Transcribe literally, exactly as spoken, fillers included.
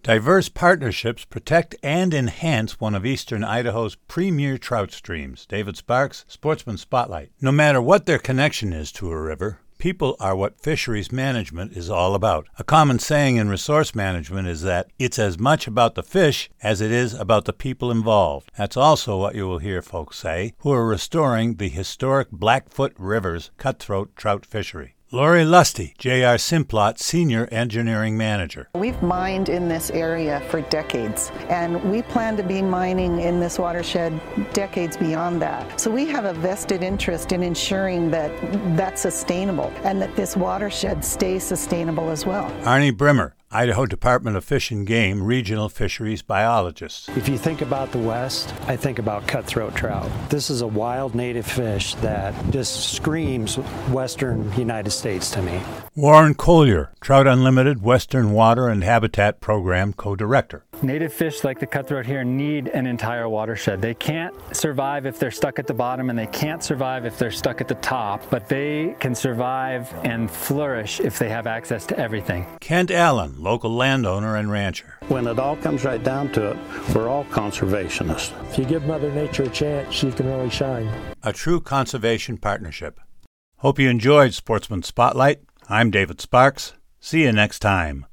Diverse partnerships protect and enhance one of eastern Idaho's premier trout streams. David Sparks, Sportsman Spotlight. No matter what their connection is to a river, people are what fisheries management is all about. A common saying in resource management is that it's as much about the fish as it is about the people involved. That's also what you will hear folks say who are restoring the historic Blackfoot River's cutthroat trout fishery. Lori Lusty, J R Simplot Senior Engineering Manager. We've mined in this area for decades, and we plan to be mining in this watershed decades beyond that. So we have a vested interest in ensuring that that's sustainable and that this watershed stays sustainable as well. Arnie Brimmer, Idaho Department of Fish and Game Regional Fisheries Biologist. If you think about the West, I think about cutthroat trout. This is a wild native fish that just screams Western United States to me. Warren Collier, Trout Unlimited Western Water and Habitat Program Co-Director. Native fish like the cutthroat here need an entire watershed. They can't survive if they're stuck at the bottom, and they can't survive if they're stuck at the top, but they can survive and flourish if they have access to everything. Kent Allen, local landowner and rancher. When it all comes right down to it, we're all conservationists. If you give Mother Nature a chance, she can really shine. A true conservation partnership. Hope you enjoyed Sportsman Spotlight. I'm David Sparks. See you next time.